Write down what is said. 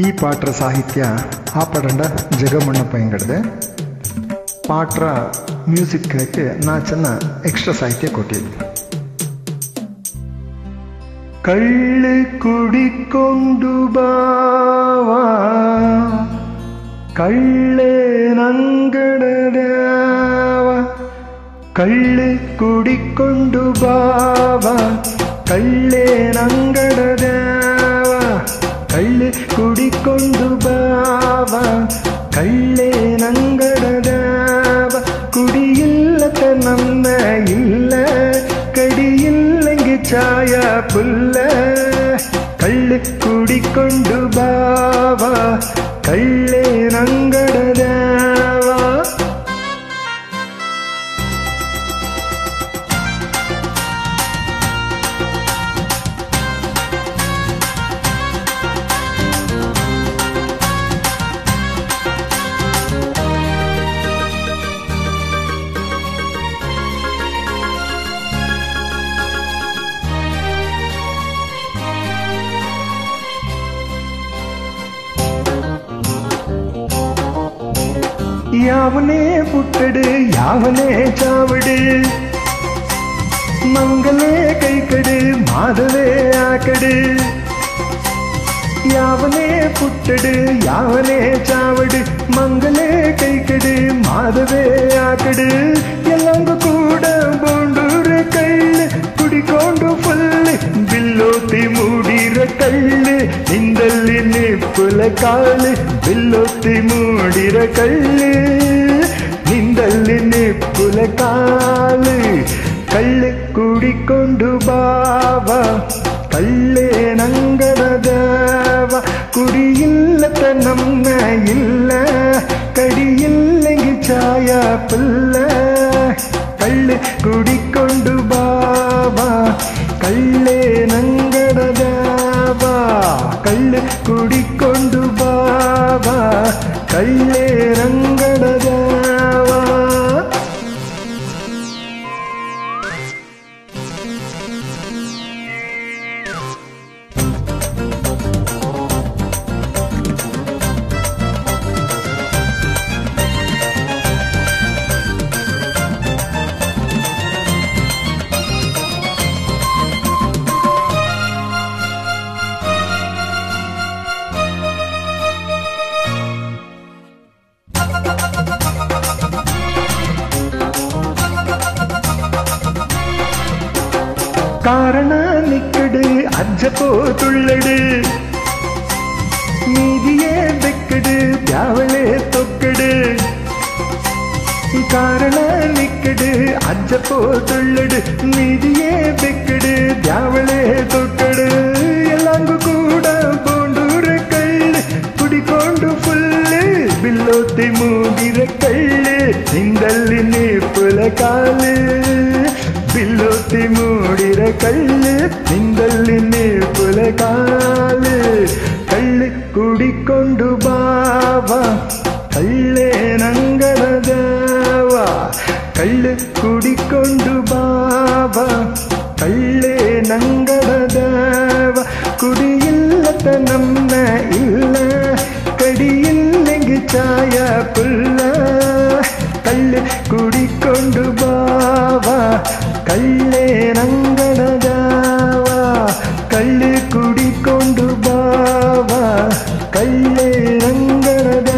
ಈ ಪಾಟ್ರ ಸಾಹಿತ್ಯ ಆಪಡಂಡ ಜಗಮಣ್ಣಪ್ಪ ಎಂಗಡದೆ ಪಾಟ್ರ ಮ್ಯೂಸಿಕ್ಗೆ ನಾ ಚೆನ್ನ ಎಕ್ಸ್ಟ್ರಾ ಸಾಹಿತ್ಯ ಕೊಟ್ಟಿದ್ದೆ. ಕಳ್ಳು ಕುಡಿಕೊಂಡು ಬಾವ ಕಳ್ಳೆ ನಂಗಡದ್ಯಾವ, ಕಳ್ಳು ಕುಡಿಕೊಂಡು ಬಾವ ಕಳ್ಳೆ ನಂಗಡದ್ಯಾವ, ಕಳ್ಳು ಕುಡಿಕೊಂಡು ಬಾವ ಕಳ್ಳೆ ನಂಗಡದ್ಯಾವ, ಕುಡಿಯಿಲ್ಲದ ನನ್ನ ಇಲ್ಲ ಕಡಿಯಿಲ್ಲಂಗೆ ಚಾಯ ಪುಲ್ಲ, ಕಳ್ಳು ಕುಡಿಕೊಂಡು ಬಾವ ಕಳ್ಳೆ ನಂಗಡದ್ಯಾವ. யாவனே புட்டடு யாவனே சாவடு, மங்களே கைக்கடு மாதவே ஆக்கடு, யாவனே புட்டடு யாவனே சாவடு, மங்களே கைக்கடு மாதவே ஆக்கடு, ಎಲ್ಲಂಗ ಕೂಡ ಬೋಂಡೂರ ಕಳ್ಳು ಕುಡಿಕೊಂಡು ಫುಲ್ಲು ಬಿಲ್ಲೋತಿ ಮೂಡಿರ ಕಳ್ಳು, ನಿಂದಲ್ಲಿ ನಿಪ್ಪುಲ ಕಾಳು ಬಿಲ್ಲೋತಿ ಮೂಡಿರ ಕಳ್ಳು, ನಿಂದಲ್ಲಿ ನಿಪ್ಪುಲ ಕಾಳು, ಕಳ್ಳು ಕುಡಿಕೊಂಡು ಬಾವ ಕಳ್ಳೆ ನಂಗಡದ್ಯಾವ, ಕುಡಿಯಿಲ್ಲದ ನಮ್ಮ ಇಲ್ಲ ಕಡಿಯಿಲ್ಲಂಗೆ ಚಾಯ ಪುಲ್ಲ, ಕಳ್ಳು ಕುಡಿಕೊಂಡು ಬಾವ ಕಳ್ಳೆ ನಂಗಡದ್ಯಾವ, ಕಳ್ಳು ಕುಡಿಕೊಂಡು ಬಾವ ಕಳ್ಳೆ ನಂಗಡದ್ಯಾವ. காரண நிக்கடு அஜப்போ துள்ளடு, நீதியே பெக்கடு தியாவளே தொக்கடு, காரண நிக்கடு அஜப்போ துள்ளடு, நீதியே பெக்கடு தியாவளே தொக்கடு, ಎಲ್ಲಂಗೂ ಕೂಡ ಬೋಂಡೂರ ಕಳ್ಳು ಕುಡಿಕೊಂಡು ಫುಲ್ಲು ಬಿಲ್ಲೋತಿ ಮೂಗಿರ ಕಳ್ಳು, ನಿಂದಲ್ಲಿ ನಿಪ್ಪುಲ ಕಾಲು ಬಿಲ್ಲೋತಿ ಮೂಡಿರ ಕಳ್ಳು, ನಿಂದಲ್ಲಿ ನಿಪ್ಪುಲ ಕಾಲು, ಕಳ್ಳು ಕುಡಿಕೊಂಡು ಬಾವ ಕಳ್ಳೆ ನಂಗಡದ್ಯಾವ, ಕಳ್ಳು ಕುಡಿಕೊಂಡು ಬಾವ ಕಳ್ಳೆ ನಂಗಡದ್ಯಾವ, ಕುಡಿಯಿಲ್ಲದ ನಮ್ಮ ಇಲ್ಲ ಕಡಿಯಿಲ್ಲಂಗೆ ಚಾಯ ಪುಲ್ಲ, ಕಳ್ಳು ಕುಡಿಕೊಂಡು ಬಾವ ಕಳ್ಳೆ ನಂಗಡದ್ಯಾವ, ಕಳ್ಳು ಕುಡಿಕೊಂಡು ಬಾವ ಕಳ್ಳೆ ನಂಗಡದ್ಯಾವ.